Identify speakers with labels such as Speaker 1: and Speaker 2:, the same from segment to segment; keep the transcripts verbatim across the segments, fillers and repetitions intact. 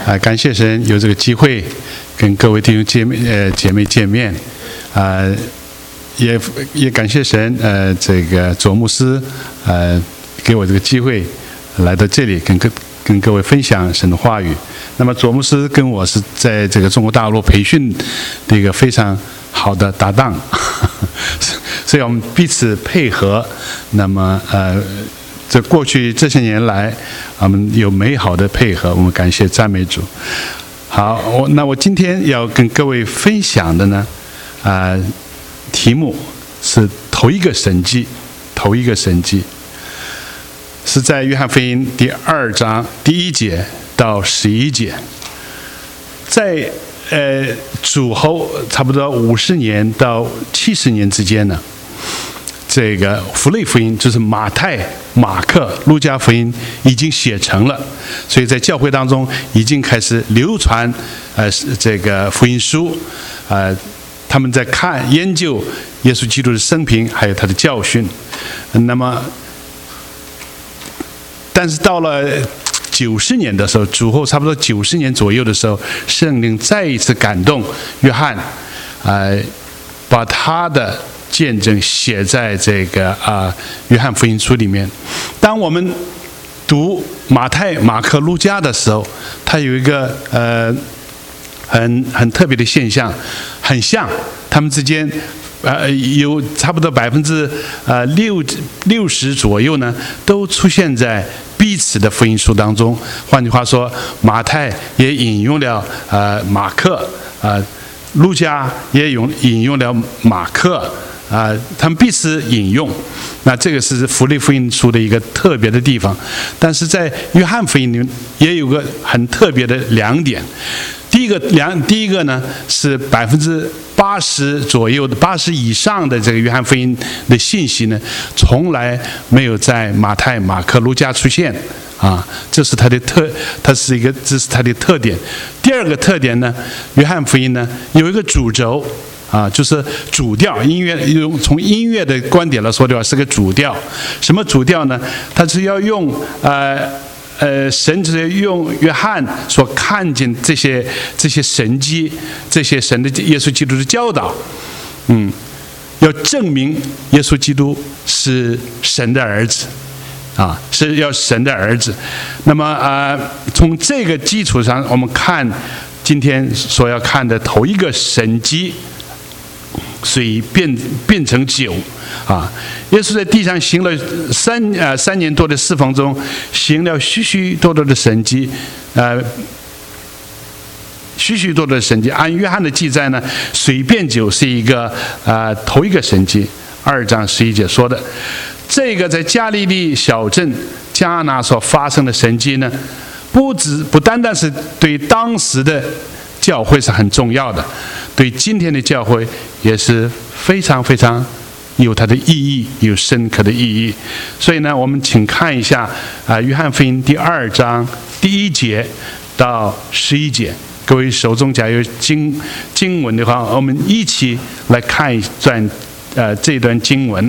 Speaker 1: 啊，感谢神有这个机会跟各位弟兄姐妹呃姐妹见面，啊，也也感谢神呃这个左牧师呃给我这个机会来到这里跟各跟各位分享神的话语。那么左牧师跟我是在这个中国大陆培训的一个非常好的搭档，所以我们彼此配合。那么呃。这过去这些年来，我们有美好的配合，我们感谢赞美主。好，我那我今天要跟各位分享的呢，啊、呃，题目是头一个神迹，头一个神迹，是在约翰福音第二章第一节到十一节，在呃主后差不多五十年到七十年之间呢。这个福类福音就是马太、马克、路加福音已经写成了，所以在教会当中已经开始流传呃这个福音书，呃他们在看研究耶稣基督的生平还有他的教训。那么，但是到了九十年的时候，主后差不多九十年左右的时候，圣灵再一次感动约翰，呃把他的见证写在这个啊、呃、约翰福音书里面。当我们读马太、马可、路加的时候，它有一个呃很很特别的现象，很像，他们之间呃有差不多百分之呃六六十左右呢，都出现在彼此的福音书当中。换句话说，马太也引用了呃马克，呃路加也用引用了马克。啊、呃，他们彼此引用，那这个是福音福音书的一个特别的地方。但是在约翰福音里面也有个很特别的两点。第一个两，第一个呢是百分之八十左右的、八十以上的这个约翰福音的信息呢，从来没有在马太、马可、路加出现。啊，这是它的特，它是一个，这是它的特点。第二个特点呢，约翰福音呢有一个主轴。啊，就是主调，音乐用从音乐的观点来说的话，是个主调。什么主调呢？它是要用呃呃，神是用约翰所看见这些这些神迹，这些神的耶稣基督的教导，嗯，要证明耶稣基督是神的儿子，啊，是要神的儿子。那么啊、呃，从这个基础上，我们看今天所要看的头一个神迹。水变变成酒，啊！耶稣在地上行了三呃三年多的侍奉中，行了许许多多的神迹，呃，许许多多的神迹。按约翰的记载呢，水变酒是一个呃头一个神迹，二章十一节说的。这个在加利利小镇迦拿所发生的神迹呢，不只不单单是对当时的教会是很重要的，对今天的教会也是非常非常有它的意义，有深刻的意义。所以呢，我们请看一下啊，约翰福音第二章第一节到十一节。各位手中假有经经文的话，我们一起来看一段呃这段经文。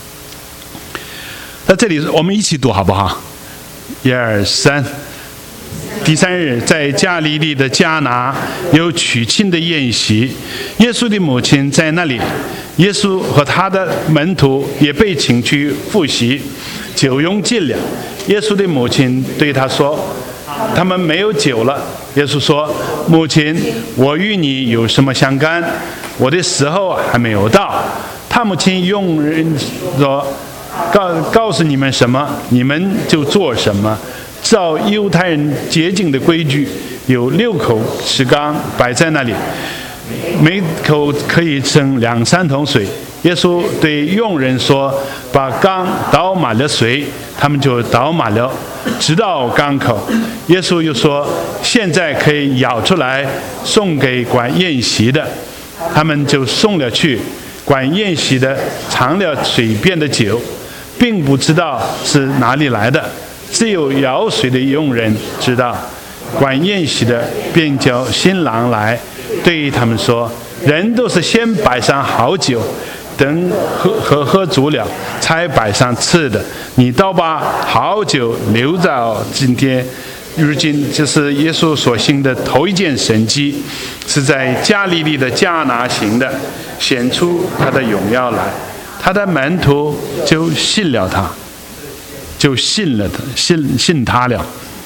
Speaker 1: 在这里我们一起读好不好？一二三。第三日，在加利利的迦拿有娶亲的宴席，耶稣的母亲在那里，耶稣和他的门徒也被请去赴席。酒用尽了，耶稣的母亲对他说：“他们没有酒了。”耶稣说：“母亲，我与你有什么相干？我的时候还没有到。”他母亲用人说：“告告诉你们什么，你们就做什么。”照犹太人洁净的规矩，有六口石缸摆在那里，每口可以盛两三桶水。耶稣对佣人说：“把缸倒满了水。”他们就倒满了，直到缸口。耶稣又说：“现在可以舀出来，送给管宴席的。”他们就送了去。管宴席的尝了水变的酒，并不知道是哪里来的。只有舀水的佣人知道。管宴席的便叫新郎来，对他们说：“人都是先摆上好酒，等喝喝喝足了，才摆上次的。你倒把好酒留到今天， 如今就是耶稣所行的头一件神迹，是在加利利的迦拿行的，显出他的荣耀来，他的门徒就信了他，就信了他，信信他了。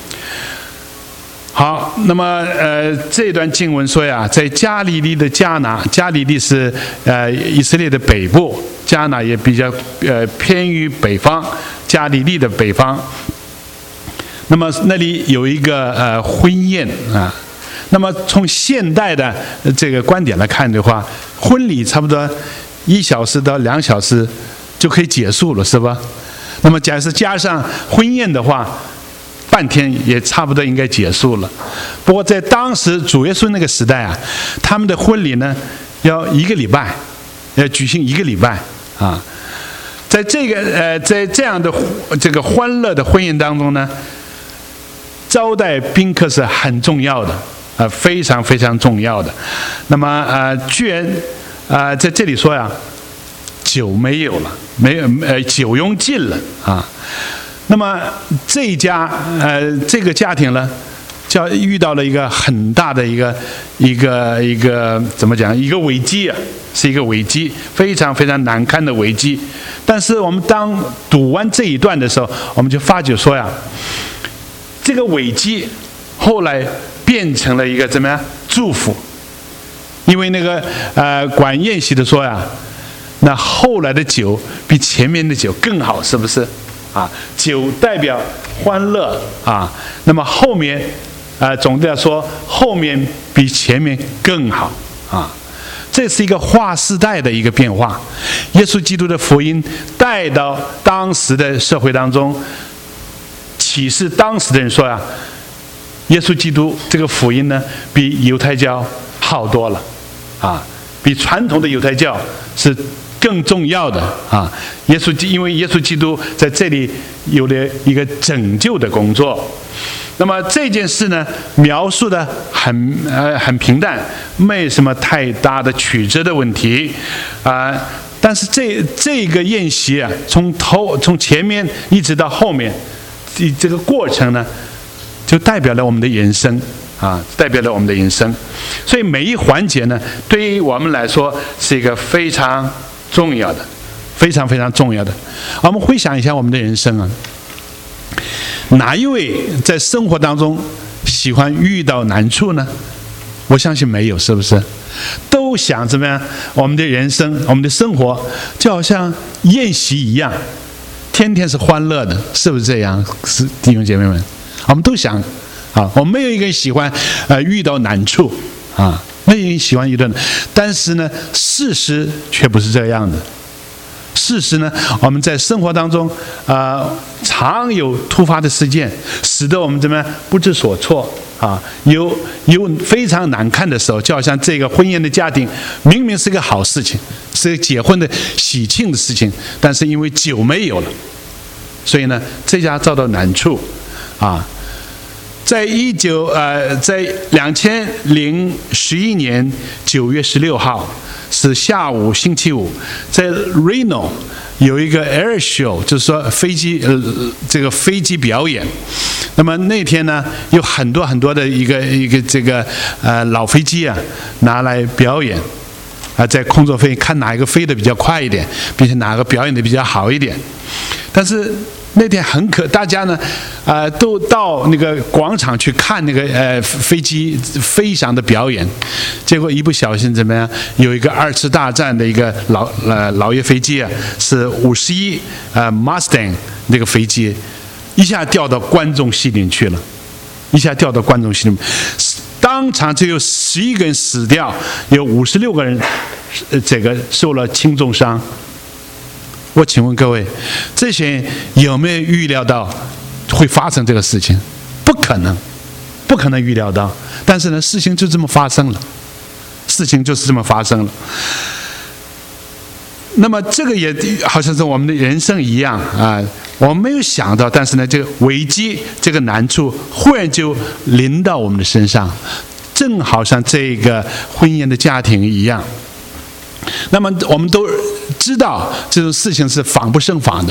Speaker 1: 好，那么呃，这段经文说呀，在加利利的迦拿，加利利是呃以色列的北部，迦拿也比较呃偏于北方，加利利的北方。那么那里有一个呃婚宴啊，那么从现代的这个观点来看的话，婚礼差不多一小时到两小时就可以结束了，是吧？那么假设加上婚宴的话，半天也差不多应该结束了。不过在当时主耶稣那个时代啊，他们的婚礼呢要一个礼拜，要举行一个礼拜啊。在这个呃，在这样的这个欢乐的婚宴当中呢，招待宾客是很重要的，呃，非常非常重要的。那么呃，居然啊、呃，在这里说呀，酒没有了，没有呃，酒用尽了啊。那么这一家呃这个家庭呢，叫遇到了一个很大的一个一个一个怎么讲？一个危机啊，是一个危机，非常非常难堪的危机。但是我们当读完这一段的时候，我们就发觉说呀，这个危机后来变成了一个怎么样？祝福。因为那个呃管宴席的说呀，那后来的酒比前面的酒更好，是不是？啊，酒代表欢乐啊，那么后面，啊、呃，总的来说，后面比前面更好啊，这是一个划时代的一个变化。耶稣基督的福音带到当时的社会当中，启示当时的人说呀、啊，耶稣基督这个福音呢，比犹太教好多了，啊，比传统的犹太教是更重要的啊！耶稣因为耶稣基督在这里有了一个拯救的工作，那么这件事呢，描述的很呃很平淡，没什么太大的曲折的问题啊、呃。但是这这个宴席啊，从头从前面一直到后面，这这个过程呢，就代表了我们的人生啊，代表了我们的人生。所以每一环节呢，对于我们来说是一个非常重要的，非常非常重要的。我们回想一下我们的人生啊，哪一位在生活当中喜欢遇到难处呢？我相信没有，是不是？都想怎么样？我们的人生，我们的生活，就好像宴席一样，天天是欢乐的，是不是这样？是弟兄姐妹们，我们都想啊，我们没有一个人喜欢呃遇到难处啊。没有人喜欢一顿，但是呢，事实却不是这样的。事实呢，我们在生活当中，呃，常有突发的事件，使得我们怎么样不知所措啊？有有非常难看的时候，就好像这个婚宴的家庭，明明是个好事情，是个结婚的喜庆的事情，但是因为酒没有了，所以呢，这家遭到难处啊。在一九呃，在两千零十一年九月十六号是下午星期五，在 Reno 有一个 air show， 就是说飞机呃这个飞机表演。那么那天呢，有很多很多的一个一个这个呃老飞机啊拿来表演啊，在空中飞，看哪一个飞得比较快一点，并且哪个表演得比较好一点。但是那天很可，大家呢，呃，都到那个广场去看那个呃飞机飞翔的表演，结果一不小心怎么样？有一个二次大战的一个老呃老爷飞机啊，是五十一呃 Mustang 那个飞机，一下掉到观众席里去了，一下掉到观众席里面，当场就有十一个人死掉，有五十六个人，呃，这个受了轻重伤。我请问各位，这些人有没有预料到会发生这个事情？不可能，不可能预料到。但是呢，事情就这么发生了，事情就是这么发生了。那么这个也好像是我们的人生一样啊，我们没有想到，但是呢，这个危机、这个难处忽然就临到我们的身上，正好像这个婚姻的家庭一样。那么我们都知道这种事情是防不胜防的，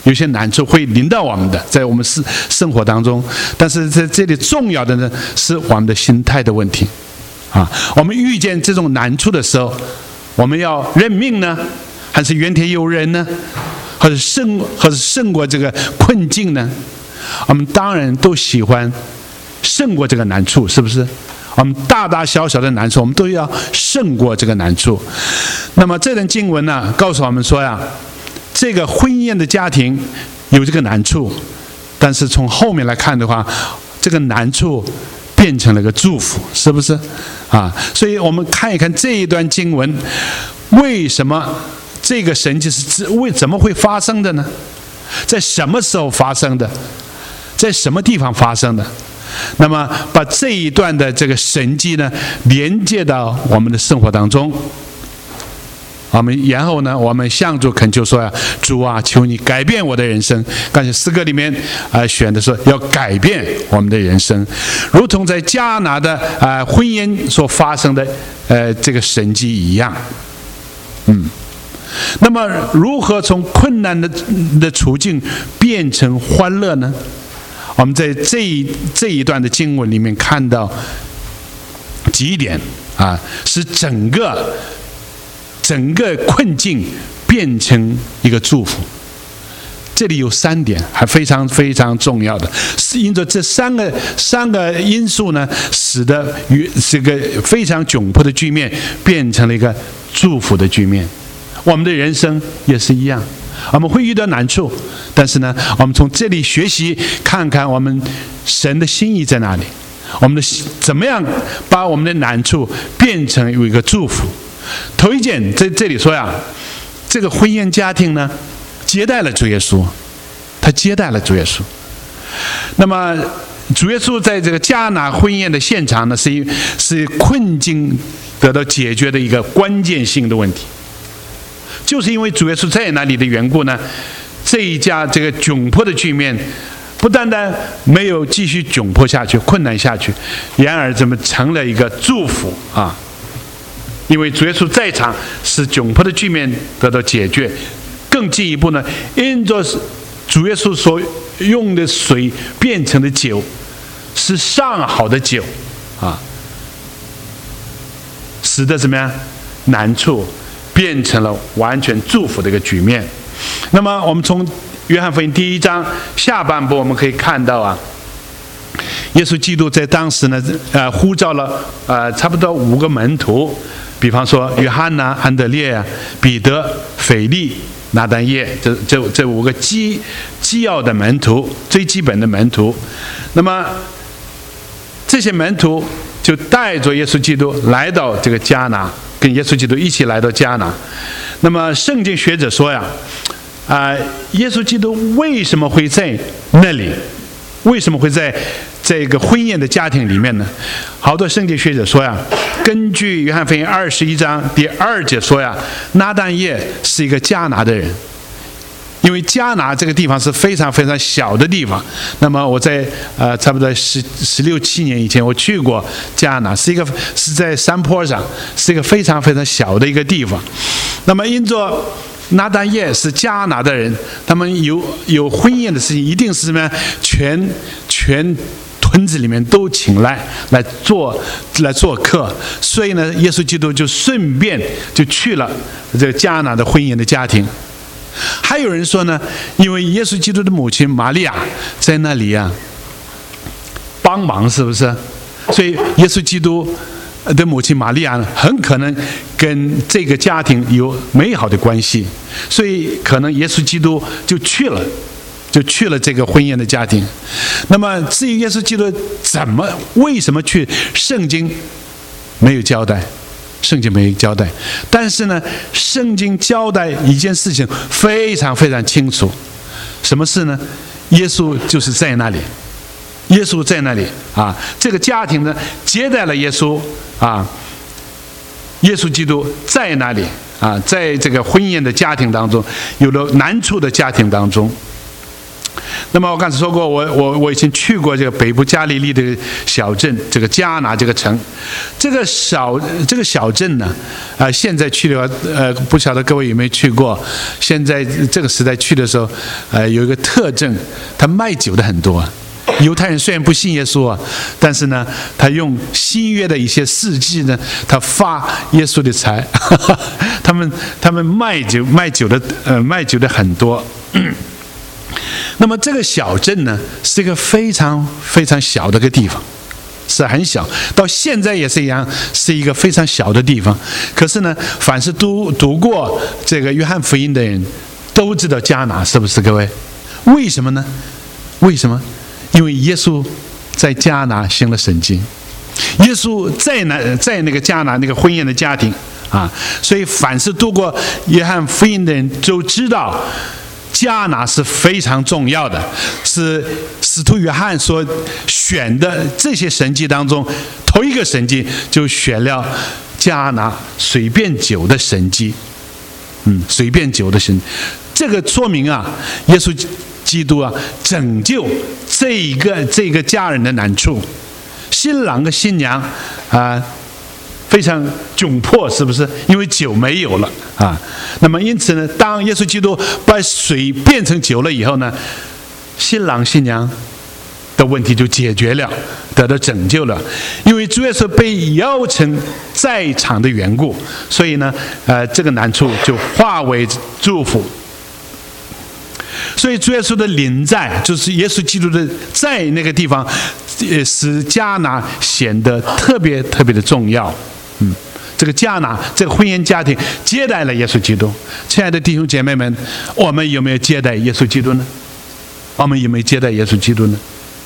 Speaker 1: 有些难处会临到我们的，在我们生生活当中。但是在这里重要的呢，是我们的心态的问题啊。我们遇见这种难处的时候，我们要认命呢，还是怨天尤人呢？或者胜，或者胜过这个困境呢？我们当然都喜欢胜过这个难处，是不是？我们大大小小的难处，我们都要胜过这个难处。那么这段经文呢，告诉我们说呀，这个婚宴的家庭有这个难处，但是从后面来看的话，这个难处变成了个祝福，是不是啊？所以我们看一看这一段经文，为什么这个神迹是为怎么会发生的呢？在什么时候发生的？在什么地方发生的？那么把这一段的这个神迹呢，连接到我们的生活当中。我们然后呢，我们向主恳求说呀，主啊，求你改变我的人生。刚才诗歌里面啊、呃、选的说要改变我们的人生，如同在迦拿的啊、呃、婚姻所发生的呃这个神迹一样。嗯，那么如何从困难的的处境变成欢乐呢？我们在这一这一段的经文里面看到几点啊，使整个整个困境变成一个祝福。这里有三点，还非常非常重要的，是因着这三个三个因素呢，使得这个非常窘迫的局面变成了一个祝福的局面。我们的人生也是一样。我们会遇到难处，但是呢，我们从这里学习，看看我们神的心意在哪里，我们的怎么样把我们的难处变成有一个祝福。头一件在这里说呀，这个婚宴家庭呢，接待了主耶稣，他接待了主耶稣。那么主耶稣在这个迦拿婚宴的现场呢，是是困境得到解决的一个关键性的问题。就是因为主耶稣在那里的缘故呢，这一家这个窘迫的局面，不单单没有继续窘迫下去、困难下去，然而怎么成了一个祝福啊？因为主耶稣在场，使窘迫的局面得到解决。更进一步呢，因着主耶稣所用的水变成的酒，是上好的酒啊，使得怎么样难处变成了完全祝福的一个局面。那么我们从约翰福音第一章下半部我们可以看到啊，耶稣基督在当时呢，呃，呼召了呃差不多五个门徒，比方说约翰呐、安德烈啊、彼得、腓利、拿但业，这这这五个基基要的门徒，最基本的门徒。那么这些门徒就带着耶稣基督来到这个迦拿，跟耶稣基督一起来到迦拿。那么圣经学者说呀，啊、呃，耶稣基督为什么会在那里？为什么会在这个婚宴的家庭里面呢？好多圣经学者说呀，根据约翰福音二十一章第二节说呀，拿但业是一个迦拿的人。因为迦拿这个地方是非常非常小的地方，那么我在呃差不多十十六七年以前我去过迦拿，是一个是在山坡上，是一个非常非常小的一个地方。那么因着拿但业是迦拿的人，他们有有婚宴的事情，一定是什么样？全全屯子里面都请来来做来做客，所以呢，耶稣基督就顺便就去了这个迦拿的婚宴的家庭。还有人说呢，因为耶稣基督的母亲玛利亚在那里啊帮忙，是不是？所以耶稣基督的母亲玛利亚呢，很可能跟这个家庭有美好的关系，所以可能耶稣基督就去了，就去了这个婚宴的家庭。那么至于耶稣基督怎么、为什么去，圣经没有交代。圣经没有交代，但是呢，圣经交代一件事情非常非常清楚，什么事呢？耶稣就是在那里，耶稣在那里啊，这个家庭呢接待了耶稣啊，耶稣基督在那里啊，在这个婚宴的家庭当中，有了难处的家庭当中。 那么我刚才说过，我我我已经去过这个北部加利利的小镇，这个加拿这个城，这个小这个小镇呢，啊、呃，现在去的话，呃，不晓得各位有没有去过？现在这个时代去的时候，呃，有一个特征，他卖酒的很多。犹太人虽然不信耶稣啊，但是呢，他用新约的一些事迹呢，他发耶稣的财，他们他们卖酒卖酒的呃卖酒的很多。那么这个小镇呢，是一个非常非常小的一个地方，是很小，到现在也是一样，是一个非常小的地方。可是呢，凡是读读过这个约翰福音的人，都知道迦拿，是不是各位？为什么呢？为什么？因为耶稣在迦拿行了神迹，耶稣在那在那个迦拿那个婚宴的家庭啊，所以凡是读过约翰福音的人都知道，迦拿是非常重要的，是使徒约翰所选的这些神迹当中，头一个神迹就选了迦拿水变酒的神迹，嗯，水变酒的神迹，这个说明啊，耶稣基督啊，拯救这一个这个家人的难处，新郎跟新娘啊，非常窘迫，是不是？因为酒没有了啊。那么因此呢，当耶稣基督把水变成酒了以后呢，新郎新娘的问题就解决了，得到拯救了。因为主耶稣被邀请在场的缘故，所以呢，呃，这个难处就化为祝福。所以主耶稣的临在，就是耶稣基督的在那个地方，呃，使迦拿显得特别特别的重要。嗯，这个迦拿这个婚姻家庭接待了耶稣基督。亲爱的弟兄姐妹们，我们有没有接待耶稣基督呢？我们有没有接待耶稣基督呢？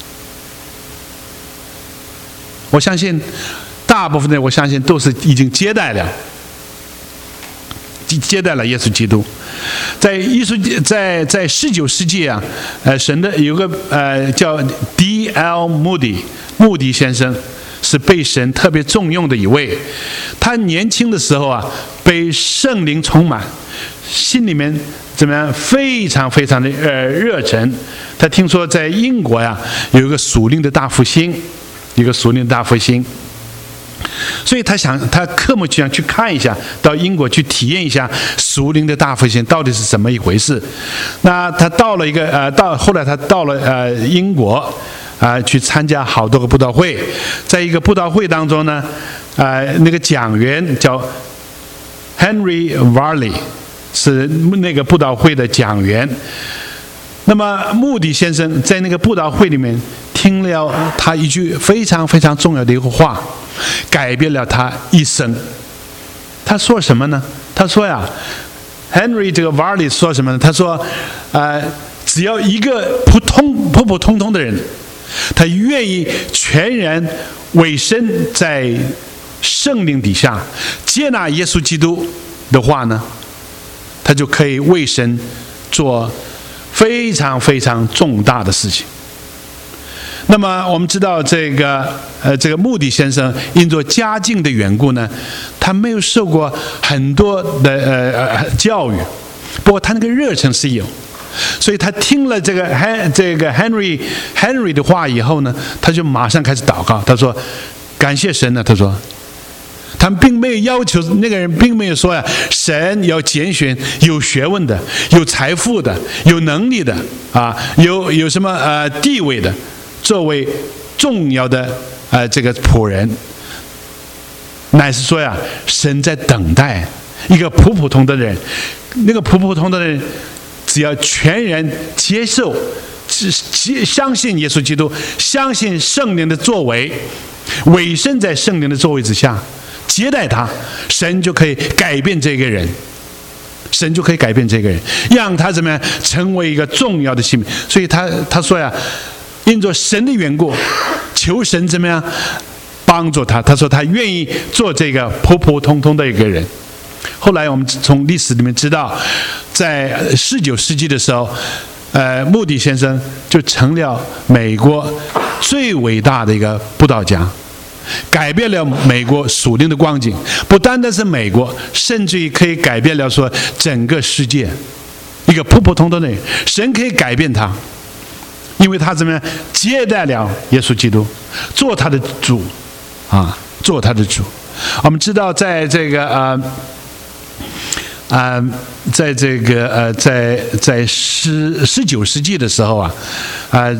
Speaker 1: 我相信大部分的，我相信都是已经接待了。接待了耶稣基督，在艺术在在十九世纪啊，呃，神的有个呃叫 D L 穆迪穆迪先生，是被神特别重用的一位。他年轻的时候啊，被圣灵充满，心里面怎么样？非常非常的呃热忱。他听说在英国呀、啊、有一个属灵的大复兴，一个属灵的大复兴。所以他想，他科目就想去看一下，到英国去体验一下属灵的大复兴到底是怎么一回事。那他到了一个呃，到后来他到了呃英国啊、呃，去参加好多个布道会，在一个布道会当中呢，呃，那个讲员叫 Henry Varley， 是那个布道会的讲员。那么穆迪先生在那个布道会里面听了他一句非常非常重要的一个话，改变了他一生。他说什么呢？他说呀 ，Henry 这个 Varley 说什么呢？他说，呃，只要一个普通普普通通的人，他愿意全然委身在圣灵底下，接纳耶稣基督的话呢，他就可以为神做非常非常重大的事情。那么我们知道这个呃这个穆迪先生因着家境的缘故呢，他没有受过很多的呃呃教育，不过他那个热忱是有，所以他听了这个这个 Henry Henry 的话以后呢，他就马上开始祷告。他说感谢神呢，他说他们并没有要求那个人，并没有说呀，神要拣选有学问的、有财富的、有能力的啊，有有什么呃地位的，作为重要的呃这个仆人，乃是说呀，神在等待一个普普通的人，那个普普通的人，只要全然接受、相信耶稣基督，相信圣灵的作为，委身在圣灵的作为之下，接待他，神就可以改变这个人。神就可以改变这个人，让他怎么样成为一个重要的性命。所以他他说呀，因着神的缘故，求神怎么样帮助他。他说他愿意做这个普普通通的一个人。后来我们从历史里面知道，在十九世纪的时候，呃，穆迪先生就成了美国最伟大的一个布道家，改变了美国属灵的光景。不单单是美国，甚至于可以改变了说整个世界。一个普普通通的人，神可以改变他。 因为他怎么样接待了耶稣基督，做他的主啊，做他的主。我们知道，在这个呃呃，在这个呃，在在十十九世纪的时候啊，啊、呃，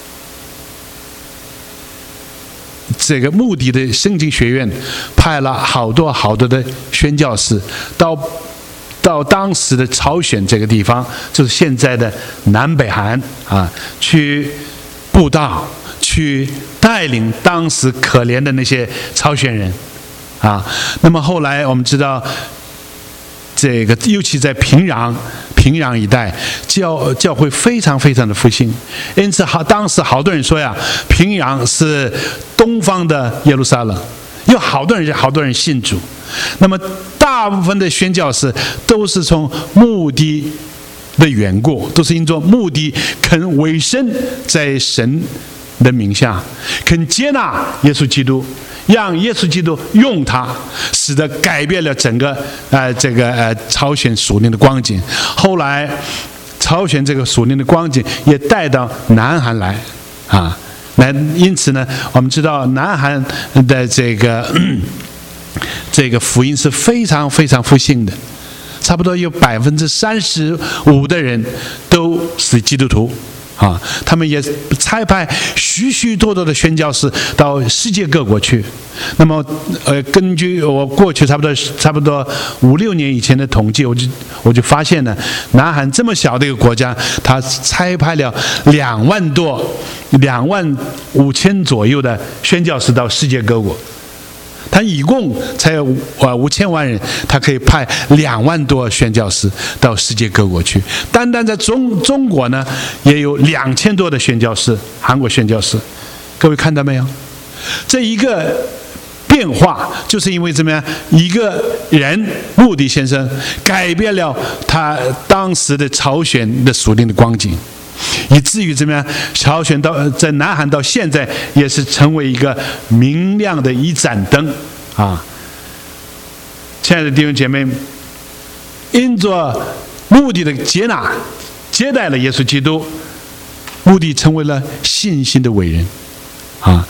Speaker 1: 这个穆迪的圣经学院派了好多好多的宣教士到到当时的朝鲜这个地方，就是现在的南北韩啊，去布道，去带领当时可怜的那些朝鲜人啊。那么后来我们知道，这个尤其在平壤平壤一带，教教会非常非常的复兴，因此好当时好多人说呀，平壤是东方的耶路撒冷，有好多人好多人信主。那么大部分的宣教士都是从穆迪的缘故，都是因着穆迪肯委身在神的名下，肯接纳耶稣基督，让耶稣基督用他，使得改变了整个呃这个呃朝鲜属灵的光景。后来朝鲜这个属灵的光景也带到南韩来啊，那因此呢，我们知道南韩的这个这个福音是非常非常复兴的，差不多有百分之三十五的人都是基督徒。啊，他们也差派许许多多的宣教士到世界各国去。那么，呃，根据我过去差不多差不多五六年以前的统计，我就我就发现呢，南韩这么小的一个国家，他差派了两万多、两万五千左右的宣教士到世界各国。他一共才有呃五千万人，他可以派两万多宣教士到世界各国去。单单在中中国呢，也有两千多的宣教士，韩国宣教士。各位看到没有？这一个变化，就是因为怎么样？一个人穆迪先生改变了他当时的朝鲜的属灵的光景。以至于怎么样？朝鲜到在南韩到现在也是成为一个明亮的一盏灯啊！亲爱的弟兄姐妹，因着穆迪的接纳，接待了耶稣基督，穆迪成为了信心的伟人啊！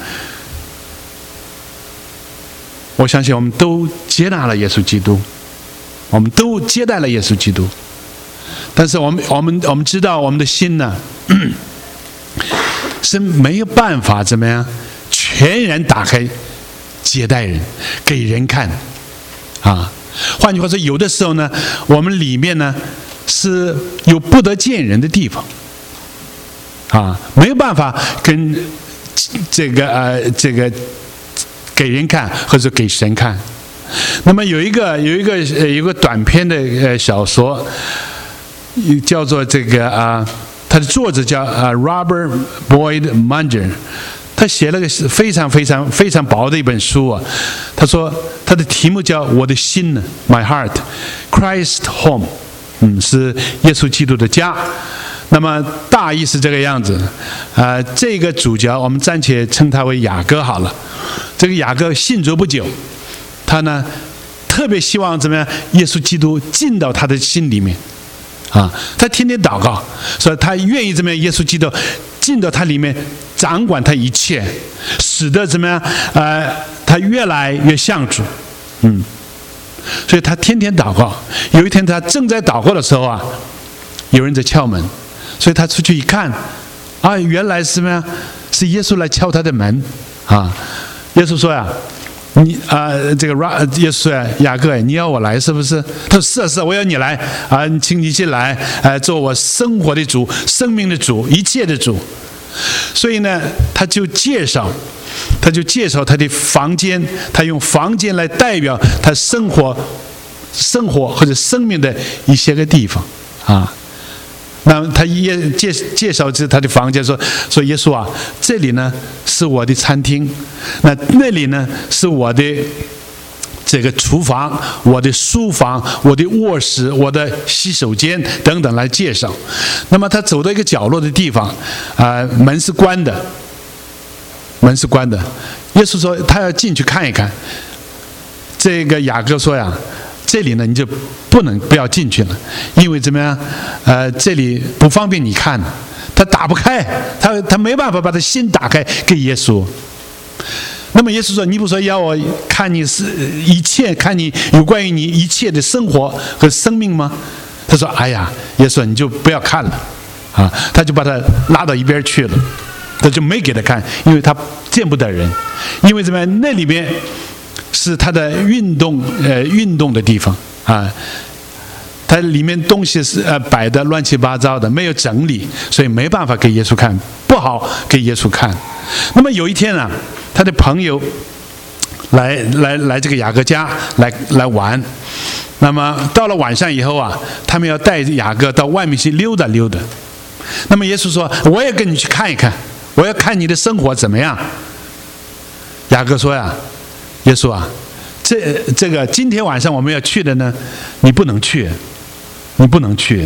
Speaker 1: 我相信我们都接纳了耶稣基督，我们都接待了耶稣基督。但是我们我们我们知道，我们的心呢是没有办法怎么样全然打开接待人给人看啊。换句话说，有的时候呢，我们里面呢是有不得见人的地方啊，没有办法跟这个呃这个给人看或者给神看。那么有一个有一个有一个短篇的呃小说。叫做这个啊，他的作者叫啊 Robert Boyd Munger， 他写了个非常非常非常薄的一本书啊。他说他的题目叫《我的心》My Heart Christ Home， 嗯，是耶稣基督的家。那么大意是这个样子啊、呃。这个主角我们暂且称他为雅各好了。这个雅各信主不久，他呢特别希望怎么样？耶稣基督进到他的心里面。啊，他天天祷告，所以他愿意怎么样？耶稣基督进到他里面，掌管他一切，使得怎么样？呃，他越来越像主，嗯，所以他天天祷告。有一天他正在祷告的时候啊，有人在敲门，所以他出去一看，啊，原来是什么呀？是耶稣来敲他的门啊！耶稣说呀。你啊、呃，这个耶稣啊，雅各，你要我来是不是？他说是啊是啊，我要你来啊，请你进来，呃，做我生活的主、生命的主、一切的主。所以呢，他就介绍，他就介绍他的房间，他用房间来代表他生活、生活或者生命的一些个地方啊。那他也介介绍这他的房间说说耶稣啊，这里呢是我的餐厅，那那里呢是我的这个厨房、我的书房、我的卧室、我的洗手间等等来介绍。那么他走到一个角落的地方，啊、呃，门是关的，门是关的。耶稣说他要进去看一看。这个雅各说呀。这里呢，你就不能不要进去了，因为怎么样？呃，这里不方便你看。他他打不开，他他没办法把他心打开给耶稣。那么耶稣说：“你不说要我看你是一切，看你有关于你一切的生活和生命吗？”他说：“哎呀，耶稣你就不要看了啊！”他就把他拉到一边去了，他就没给他看，因为他见不得人，因为怎么样？那里面是他的运动呃运动的地方啊。它里面东西是呃摆的乱七八糟的，没有整理，所以没办法给耶稣看，不好给耶稣看。那么有一天啊，他的朋友来来来这个雅各家来来玩，那么到了晚上以后啊，他们要带雅各到外面去溜达溜达。那么耶稣说：“我也跟你去看一看，我要看你的生活怎么样。”雅各说呀：“耶稣啊，这这个今天晚上我们要去的呢，你不能去。”你不能去，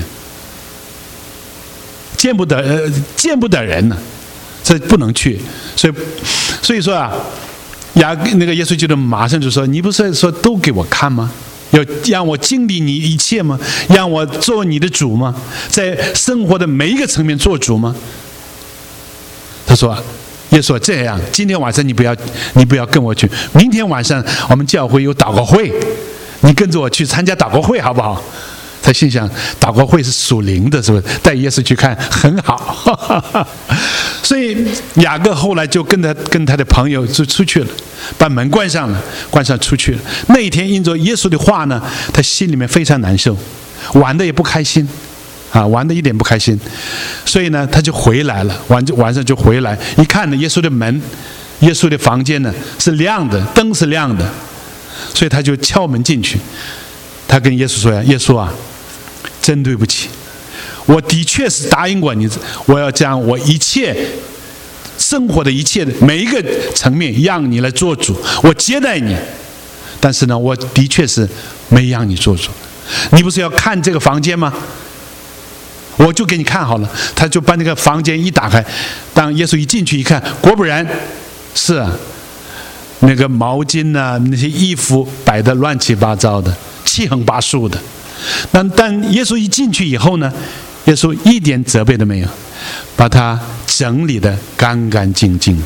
Speaker 1: 见不得呃见不得人呢，这不能去。所以所以说啊，雅那个耶稣基督马上就说：“你不是说都给我看吗？要让我经历你一切吗？让我做你的主吗？在生活的每一个层面做主吗？”他说：“耶稣这样，今天晚上你不要你不要跟我去，明天晚上我们教会有祷告会，你跟着我去参加祷告会好不好？”他心想，祷告会是属灵的，是不是？带耶稣去看很好。所以雅各后来就跟他跟他的朋友就出去了，把门关上了，关上出去了。那一天因着耶稣的话呢，他心里面非常难受，玩的也不开心啊，玩的一点不开心。所以呢，他就回来了，晚晚上就回来，一看呢，耶稣的门，耶稣的房间呢是亮的，灯是亮的，所以他就敲门进去。他跟耶稣说呀：“耶稣啊，真对不起，我的确是答应过你，我要将我一切生活的一切的每一个层面让你来做主，我接待你。但是呢，我的确是没让你做主。你不是要看这个房间吗？我就给你看好了。”他就把那个房间一打开，当耶稣一进去一看，果不然是啊，那个毛巾啊，那些衣服摆得乱七八糟的，七横八竖的。那但耶稣一进去以后呢，耶稣一点责备都没有，把它整理得干干净净，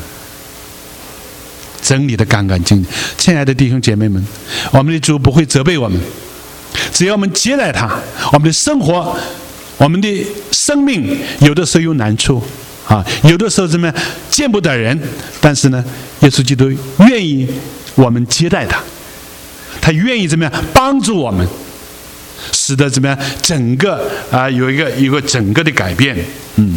Speaker 1: 整理得干干净净。亲爱的弟兄姐妹们，我们的主不会责备我们，只要我们接待他，我们的生活，我们的生命有的时候有难处啊，有的时候怎么样见不得人，但是呢，耶稣基督愿意我们接待他，他愿意怎么样帮助我们，使得怎么样整个啊、呃、有一个有一个整个的改变。嗯，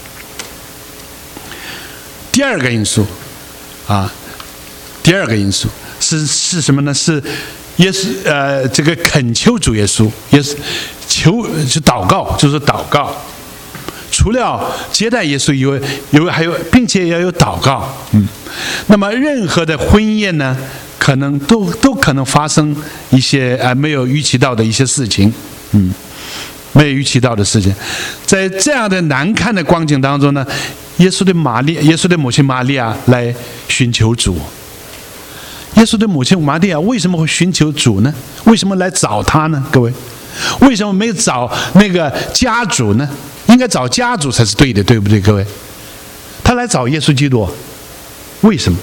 Speaker 1: 第二个因素啊，第二个因素是是什么呢？是耶稣呃这个恳求主耶稣，也是求是祷告，就是祷告。除了接待耶稣以外，有还有，并且要有祷告。嗯，那么任何的婚宴呢，可能都都可能发生一些啊、呃、没有预期到的一些事情。嗯，没有预期到的事情，在这样的难看的光景当中呢，耶稣的玛利耶稣的母亲玛利亚来寻求主。耶稣的母亲玛利亚为什么会寻求主呢？为什么来找他呢？各位，为什么没有找那个家主呢？应该找家主才是对的，对不对？各位，他来找耶稣基督，为什么？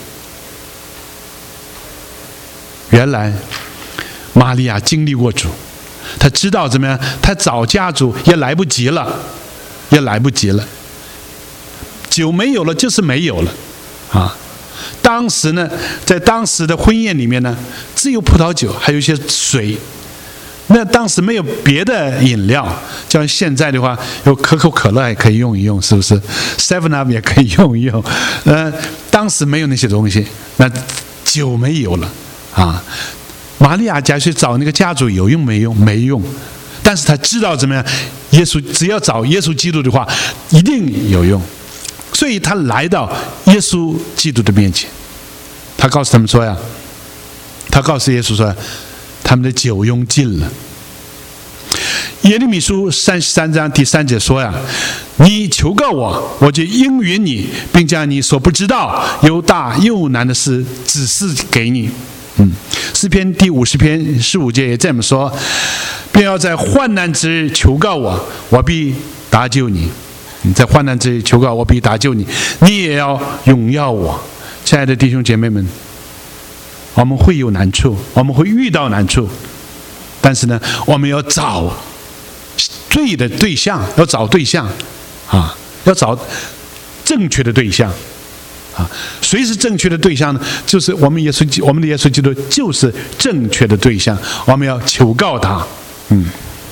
Speaker 1: 原来玛利亚经历过主，他知道怎么样，他找家主也来不及了，也来不及了。酒没有了，就是没有了啊！当时呢，在当时的婚宴里面呢，只有葡萄酒，还有一些水。那当时没有别的饮料，像现在的话，有可口可乐也可以用一用，是不是 ？Seven Up 也可以用一用。呃，当时没有那些东西，那酒没有了啊。玛利亚家去找那个家主有用没用？没用。但是他知道怎么样，耶稣只要找耶稣基督的话，一定有用。所以他来到耶稣基督的面前，他告诉他们说呀，他告诉耶稣说，他们的酒用尽了。耶利米书三十三章第三节说呀，你求告我，我就应允你，并将你所不知道又大又难的事指示给你。嗯，诗篇第五十篇十五节也这么说，便要在患难之日求告我，我必搭救你。 你在患难之日求告我，必搭救你，你也要荣耀我。亲爱的弟兄姐妹们，我们会有难处，我们会遇到难处，但是呢，我们要找对的对象，要找对象啊，要找正确的对象啊。谁是正确的对象呢？就是我们耶稣，我们的耶稣基督就是正确的对象。我们要求告他。嗯，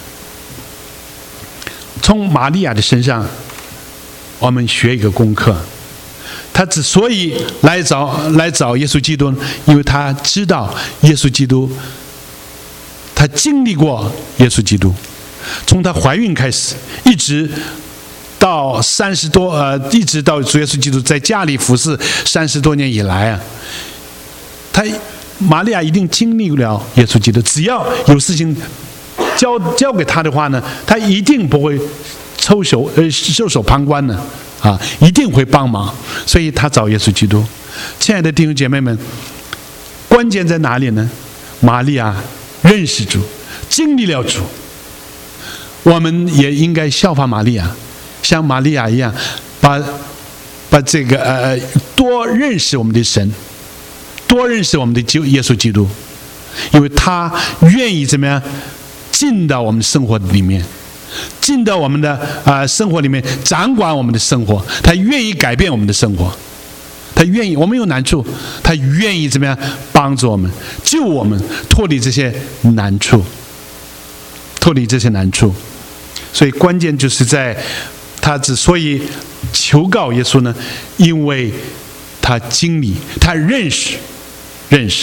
Speaker 1: 从玛利亚的身上，我们学一个功课。他之所以来找来找耶稣基督，因为他知道耶稣基督，他经历过耶稣基督，从他怀孕开始，一直到三十多呃，一直到主耶稣基督在家里服侍三十多年以来啊，他玛利亚一定经历了耶稣基督。只要有事情交交给他的话呢，他一定不会抽手呃袖手旁观的。啊，一定会帮忙，所以他找耶稣基督。亲爱的弟兄姐妹们，关键在哪里呢？玛利亚认识主，经历了主。我们也应该效法玛利亚，像玛利亚一样，把把这个呃多认识我们的神，多认识我们的救耶稣基督，因为他愿意怎么样进到我们生活里面。进到我们的啊、呃、生活里面，掌管我们的生活，他愿意改变我们的生活，他愿意，我们有难处，他愿意怎么样帮助我们，救我们脱离这些难处，脱离这些难处。所以关键就是在他之所以求告耶稣呢，因为他经历，他认识，认识。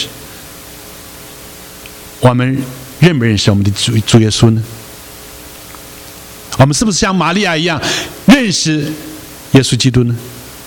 Speaker 1: 我们认不认识我们的主主耶稣呢？我们是不是像玛利亚一样认识耶稣基督呢？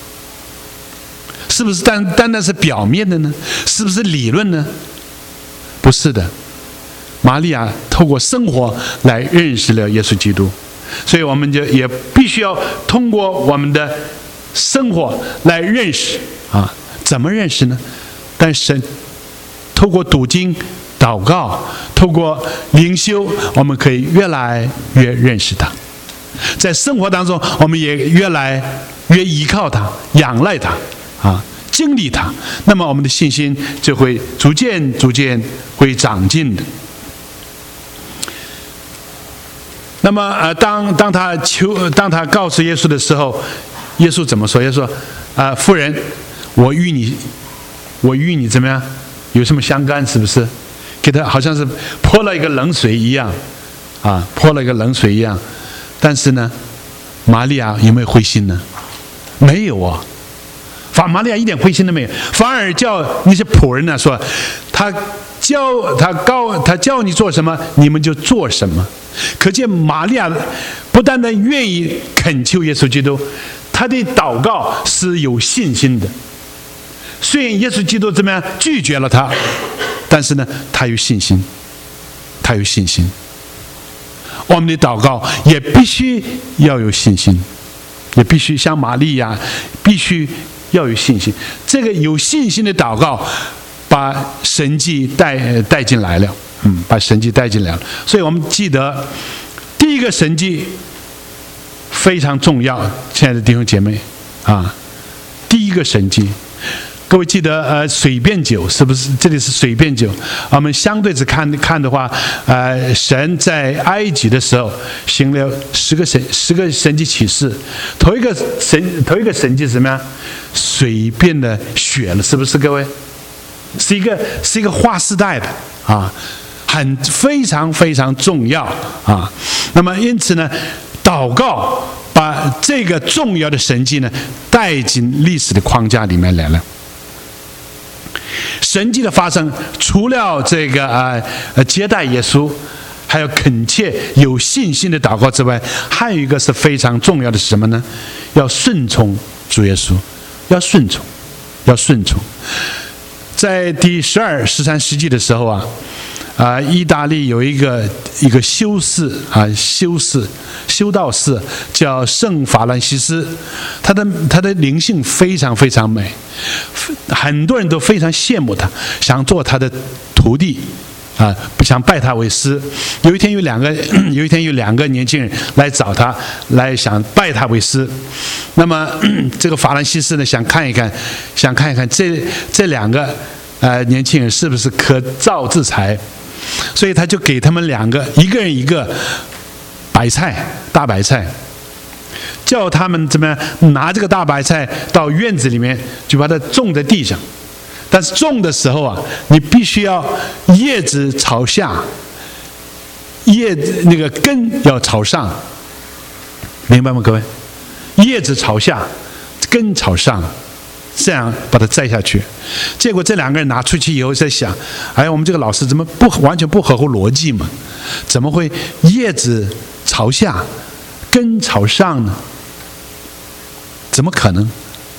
Speaker 1: 是不是单单单是表面的呢？是不是理论呢？不是的，玛利亚透过生活来认识了耶稣基督，所以我们就也必须要通过我们的生活来认识啊。怎么认识呢？但神透过读经、祷告，透过灵修，我们可以越来越认识他。在生活当中，我们也越来越依靠他、仰赖他啊，经历他。那么我们的信心就会逐渐、逐渐会长进的。那么呃，当当他求，当他告诉耶稣的时候，耶稣怎么说？耶稣说：“啊、呃，夫人，我与你，我与你怎么样？有什么相干？是不是？”给他好像是泼了一个冷水一样，啊，泼了一个冷水一样。但是呢，玛利亚有没有灰心呢？没有啊，反玛利亚一点灰心都没有，反而叫那些仆人呢说，他教他告他教你做什么，你们就做什么。可见玛利亚不单单愿意恳求耶稣基督，他的祷告是有信心的。虽然耶稣基督怎么样拒绝了他，但是呢，他有信心，他有信心。我们的祷告也必须要有信心，也必须像玛利亚，必须要有信心。这个有信心的祷告，把神迹带带进来了，嗯，把神迹带进来了。所以我们记得，第一个神迹非常重要，亲爱的弟兄姐妹啊，第一个神迹。各位记得呃水变酒是不是？这里是水变酒。我们相对只看看的话，呃，神在埃及的时候行了十个神十个神迹启示，头一个神头一个神迹是什么呀？水变的血了，是不是各位？是一个是一个划时代的啊，很非常非常重要啊。那么因此呢，祷告把这个重要的神迹呢带进历史的框架里面来了。神迹的发生，除了这个呃呃接待耶稣，还有恳切有信心的祷告之外，还有一个是非常重要的是什么呢？要顺从主耶稣，要顺从，要顺从。在第十二、十三世纪的时候啊，啊、呃，意大利有一个一个修士啊，修士修道士叫圣法兰西斯，他的他的灵性非常非常美，很多人都非常羡慕他，想做他的徒弟啊，不想拜他为师。有一天有两个，有一天有两个年轻人来找他，来想拜他为师。那么这个法兰西斯呢，想看一看，想看一看这这两个呃年轻人是不是可造之材，所以他就给他们两个，一个人一个白菜，大白菜。叫他们怎么样拿这个大白菜到院子里面，就把它种在地上。但是种的时候啊，你必须要叶子朝下，叶子那个根要朝上，明白吗，各位？叶子朝下，根朝上，这样把它栽下去。结果这两个人拿出去以后在想，哎，我们这个老师怎么不完全不合乎逻辑嘛？怎么会叶子朝下，根朝上呢？怎么可能？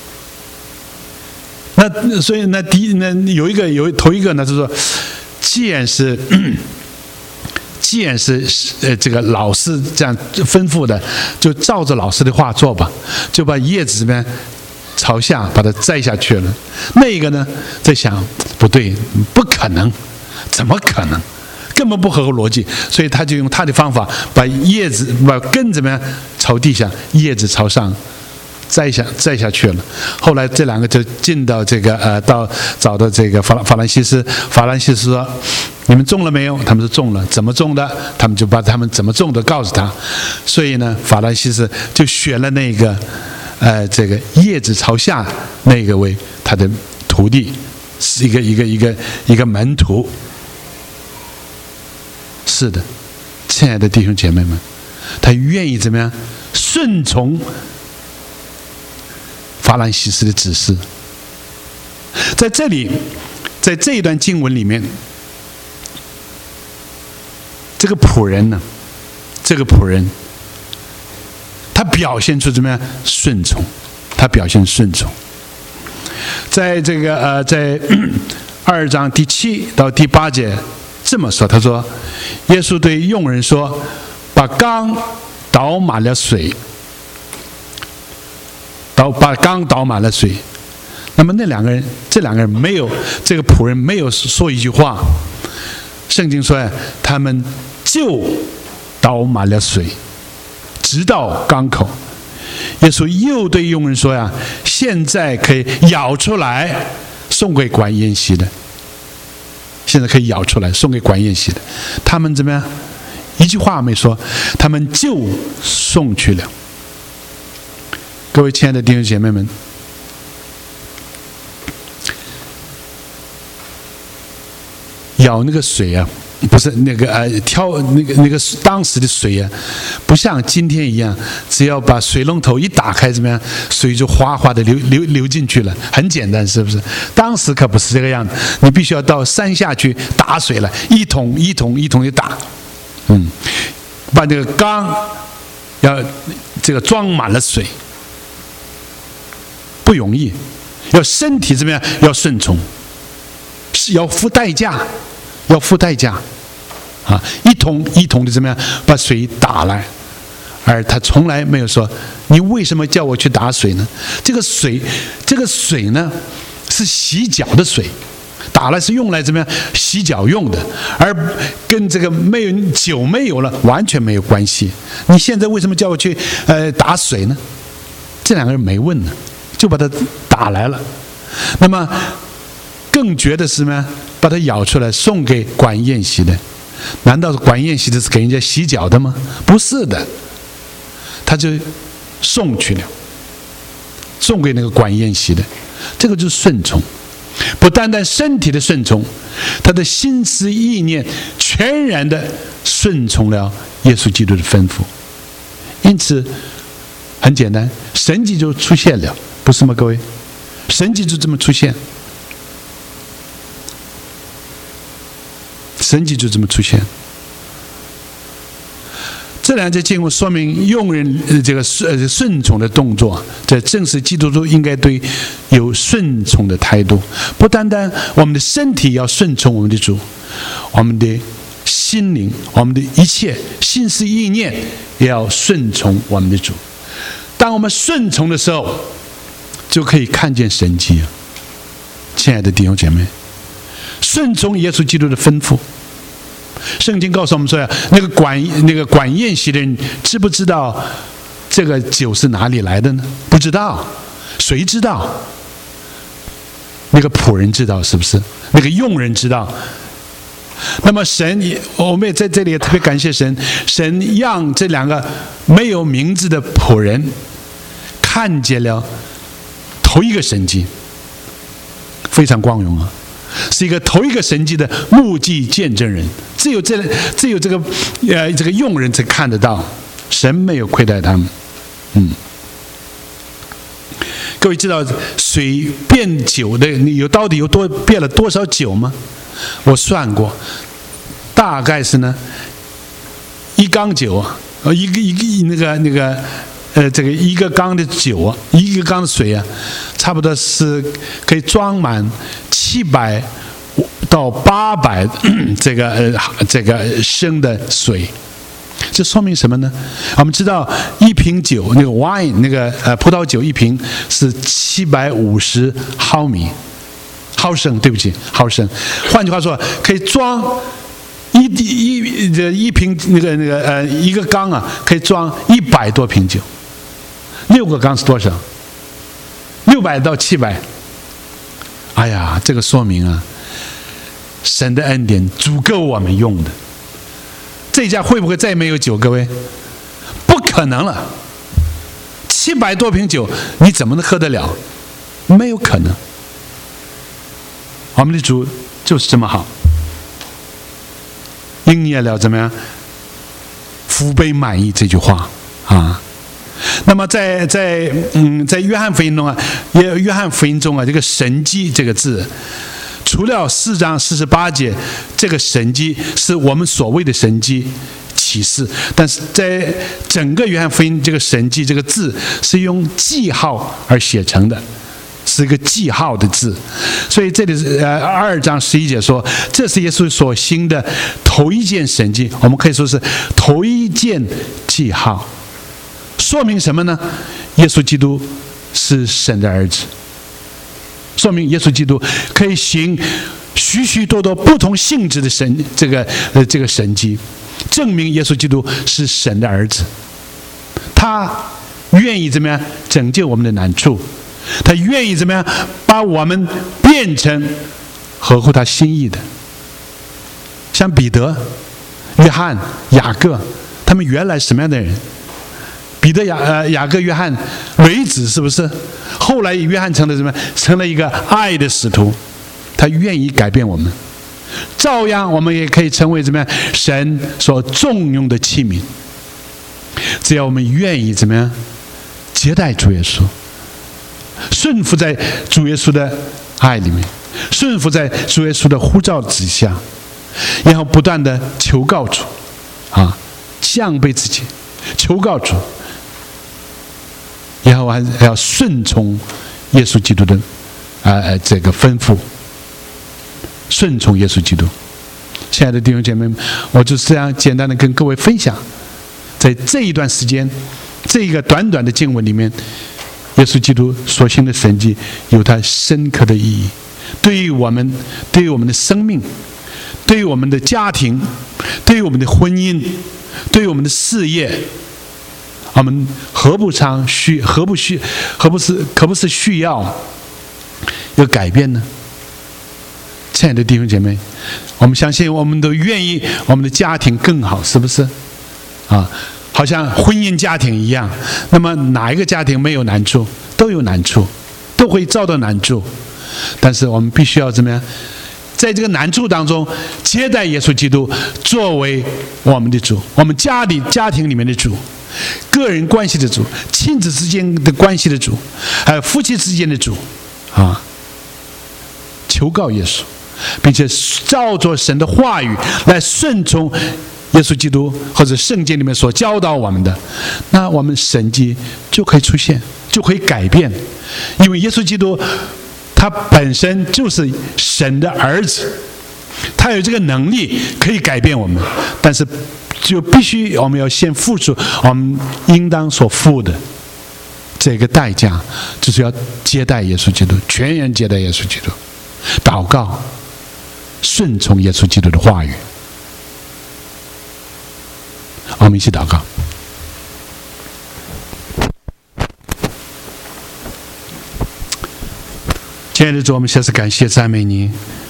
Speaker 1: 那所以那第一那有一个有头一个呢，就是说，既然是既然是呃这个老师这样吩咐的，就照着老师的话做吧，就把叶子这边朝下把它摘下去了。那一个呢在想，不对，不可能，怎么可能？根本不合乎逻辑，所以他就用他的方法，把叶子把根怎么样朝地下，叶子朝上。摘下摘下去了。后来这两个就进到这个呃，到找到这个法法兰西斯。法兰西斯说：“你们种了没有？”他们说种了。怎么种的？他们就把他们怎么种的告诉他。所以呢，法兰西斯就选了那个呃，这个叶子朝下那个为他的徒弟，是一个一个一个一个门徒。是的，亲爱的弟兄姐妹们，他愿意怎么样顺从法兰西斯的指示。在这里，在这一段经文里面，这个仆人呢，这个仆人，他表现出怎么样顺从？他表现顺从。在这个呃，在二章第七到第八节这么说，他说：“耶稣对佣人说，把缸倒满了水。”倒把缸倒满了水，那么那两个人，这两个人没有，这个仆人没有说一句话。圣经说呀，他们就倒满了水，直到缸口。耶稣又对佣人说呀：“现在可以舀出来，送给管宴席的。现在可以舀出来，送给管宴席的。”他们怎么样？一句话没说，他们就送去了。各位亲爱的弟兄姐妹们，舀那个水啊，不是那个呃挑那个那个当时的水啊，不像今天一样，只要把水龙头一打开，怎么样，水就哗哗的流流流进去了，很简单，是不是？当时可不是这个样子，你必须要到山下去打水了，一桶一桶一桶的打，嗯，把那个缸要这个装满了水。不容易，要身体怎么样？要顺从，是要付代价，要付代价，啊！一桶一桶的怎么样把水打来，而他从来没有说你为什么叫我去打水呢？这个水，这个水呢是洗脚的水，打来是用来怎么样洗脚用的，而跟这个没有酒没有了完全没有关系。你现在为什么叫我去呃打水呢？这两个人没问呢。就把它打来了，那么更绝的是什么呀？把它舀出来送给管宴席的。难道管宴席的是给人家洗脚的吗？不是的，他就送去了，送给那个管宴席的。这个就是顺从，不单单身体的顺从，他的心思意念全然的顺从了耶稣基督的吩咐。因此很简单，神迹就出现了。不是吗，各位？神迹就这么出现，神迹就这么出现。这两节经文说明用人这个顺顺从的动作，这正是基督徒应该对有顺从的态度。不单单我们的身体要顺从我们的主，我们的心灵、我们的一切心思意念也要顺从我们的主。当我们顺从的时候，就可以看见神迹啊！亲爱的弟兄姐妹，顺从耶稣基督的吩咐， 圣经告诉我们说呀，那个管那个管宴席的人知不知道这个酒是哪里来的呢？不知道，谁知道？那个仆人知道，是不是？那个佣人知道。那么神，我们也在这里也特别感谢神，神让这两个没有名字的仆人看见了头一个神迹，非常光荣啊！是一个头一个神迹的目击见证人，只有这只有这个呃这个佣人才看得到，神没有亏待他们。嗯，各位知道水变酒的有到底有多变了多少酒吗？我算过，大概是呢一缸酒，呃一个一个那个那个呃这个一个缸的酒啊，一个缸的水啊，差不多是可以装满七百到八百这个呃这个升的水。这说明什么呢？我们知道一瓶酒，那个 wine 那个呃葡萄酒一瓶是七百五十毫米。毫升，对不起，毫升。换句话说，可以装一一这一瓶那个那个呃一个缸啊，可以装一百多瓶酒。六个缸是多少？六百到七百。哎呀，这个说明啊，神的恩典足够我们用的。这家会不会再没有酒？各位，不可能了。七百多瓶酒，你怎么能喝得了？没有可能。我们的主就是这么好，应验了怎么样？福杯满溢这句话啊。那么在在嗯在约翰福音中啊，约约翰福音中啊，这个神迹这个字，除了四章四十八节这个神迹是我们所谓的神迹启示，但是在整个约翰福音这个神迹这个字是用记号而写成的。是一个记号的字，所以这里是呃二章十一节说，这是耶稣所行的头一件神迹，我们可以说是头一件记号，说明什么呢？耶稣基督是神的儿子，说明耶稣基督可以行许许多多不同性质的神这个呃这个神迹，证明耶稣基督是神的儿子，他愿意怎么样拯救我们的难处。他愿意怎么样把我们变成合乎他心意的？像彼得、约翰、雅各，他们原来什么样的人？彼得、雅呃雅各、约翰为子，是不是？后来约翰成了什么？成了一个爱的使徒，他愿意改变我们。照样，我们也可以成为怎么样？神所重用的器皿。只要我们愿意怎么样接待主耶稣。顺服在主耶稣的爱里面，顺服在主耶稣的呼召之下，然后不断的求告主，啊，降卑自己，求告主，然后还还要顺从耶稣基督的啊、呃、这个吩咐，顺从耶稣基督。亲爱的弟兄姐妹们，我就这样简单的跟各位分享，在这一段时间，这一个短短的经文里面。耶稣基督所行的神迹有它深刻的意义，对于我们，对于我们的生命，对于我们的家庭，对于我们的婚姻，对于我们的事业，我们何不常需，何不需，何不是，可不是需要有改变呢？亲爱的弟兄姐妹，我们相信我们都愿意我们的家庭更好，是不是？啊。好像婚姻家庭一样，那么哪一个家庭没有难处？都有难处，都会遭到难处。但是我们必须要怎么样，在这个难处当中接待耶稣基督作为我们的主，我们家里家庭里面的主，个人关系的主，亲子之间的关系的主，还有夫妻之间的主啊，求告耶稣，并且照着神的话语来顺从耶稣基督或者圣经里面所教导我们的，那我们神迹就可以出现，就可以改变。因为耶稣基督他本身就是神的儿子，他有这个能力可以改变我们，但是就必须我们要先付出我们应当所付的这个代价，就是要接待耶稣基督，全然接待耶稣基督，祷告，顺从耶稣基督的话语。 们一起祷告。亲爱的主，我们再次感谢赞美你。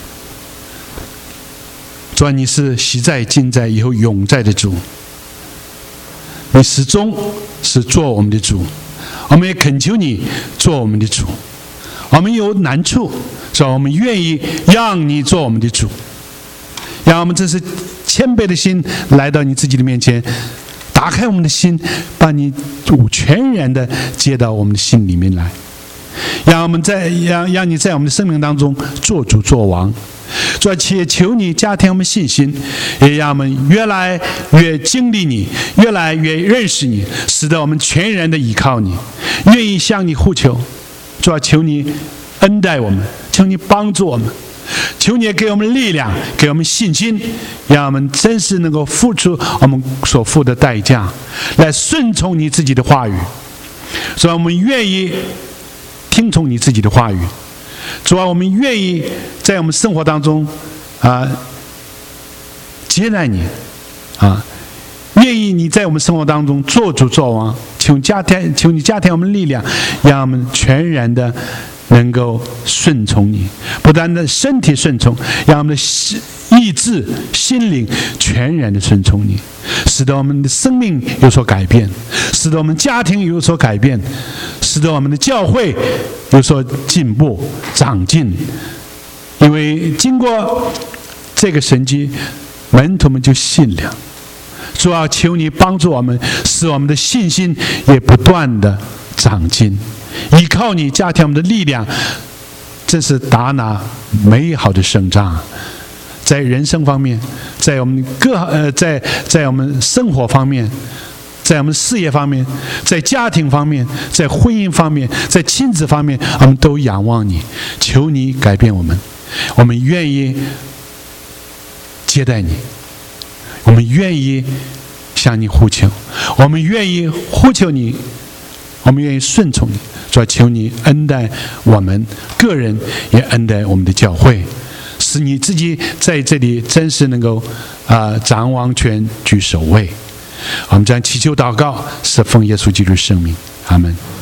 Speaker 1: 主啊，你是昔在、今在、以后永在的主，你始终是做我们的主。我们也恳求你做我们的主。我们有难处，所以我们愿意让你做我们的主。让我们这是谦卑的心来到你自己的面前，打开我们的心，把你主全然的接到我们的心里面来。让我们在让让你在我们的生命当中做主做王。主啊，且求你加添我们信心，也让我们越来越经历你，越来越认识你，使得我们全然的依靠你，愿意向你呼求。主啊，求你恩待我们，求你帮助我们，求你给我们力量，给我们信心，让我们真是能够付出我们所付的代价，来顺从你自己的话语。主啊，我们愿意听从你自己的话语。主啊，我们愿意在我们生活当中啊接纳你啊，愿意你在我们生活当中做主做王。求加添，求你加添我们力量，让我们全然的能够顺从你，不但的身体顺从，让我们的意志、心灵全然的顺从你，使得我们的生命有所改变，使得我们家庭有所改变，使得我们的教会有所进步长进。因为经过这个神迹，门徒们就信了。主啊，求你帮助我们，使我们的信心也不断的长进，依靠你加添我们的力量，这是打那美好的胜仗。在人生方面，在我们各呃，在在我们生活方面，在我们事业方面，在家庭方面，在婚姻方面，在亲子方面，我们都仰望你，求你改变我们。我们愿意接待你，我们愿意向你呼求，我们愿意呼求你，我们愿意顺从你。主啊，求你恩待我们个人，也恩待我们的教会，使你自己在这里真是能够啊、呃、掌王权居首位。我们将祈求祷告，是奉耶稣基督的圣名，阿们。